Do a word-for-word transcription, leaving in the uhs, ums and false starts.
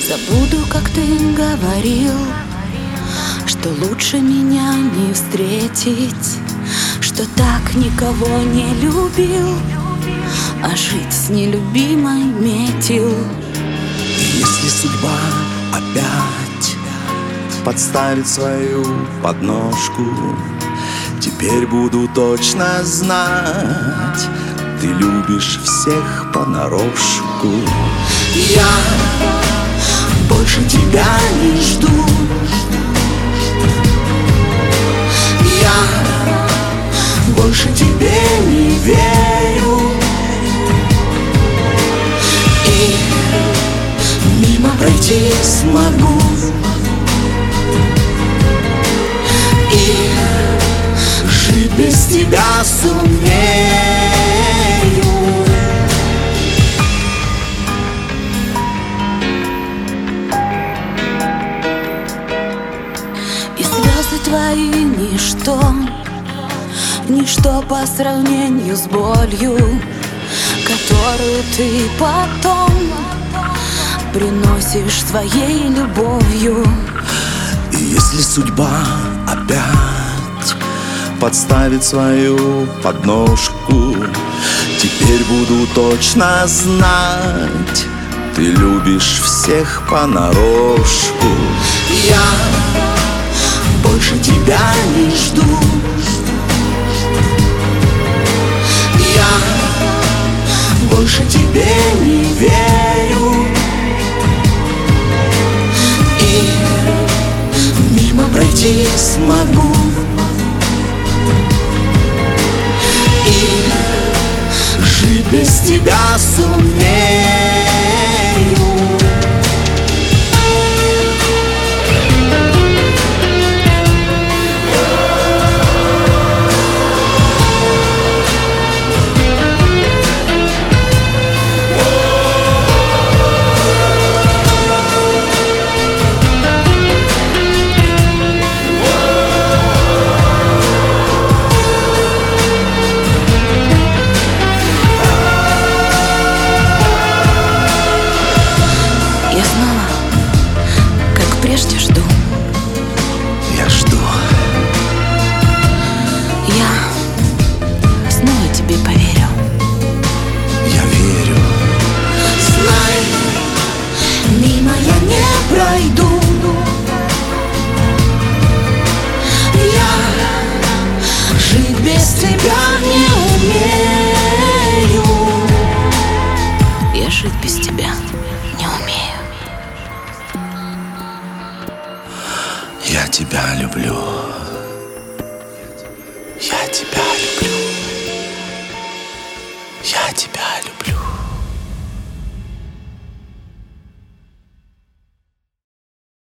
Забуду, как ты говорил, что лучше меня не встретить, что так никого не любил, а жить с нелюбимой метил. И если судьба опять подставит свою подножку, теперь буду точно знать, ты любишь всех понарошку. Я больше тебя не жду, я больше тебе не верю, и мимо пройти смогу, и жить без тебя сумею. И слезы твои ничто, ничто по сравнению с болью, которую ты потом приносишь своей любовью. И если судьба опять подставит свою подножку, теперь буду точно знать, ты любишь всех понарошку. Я больше тебя не жду, я больше тебе не верю, и мимо пройти смогу, и жить без тебя сумею. Прежде жду, я жду, я снова тебе поверю. я верю. Знай, мимо я не пройду, я жить без тебя не умею, я жить без тебя не умею. Я тебя люблю, я тебя люблю, я тебя люблю.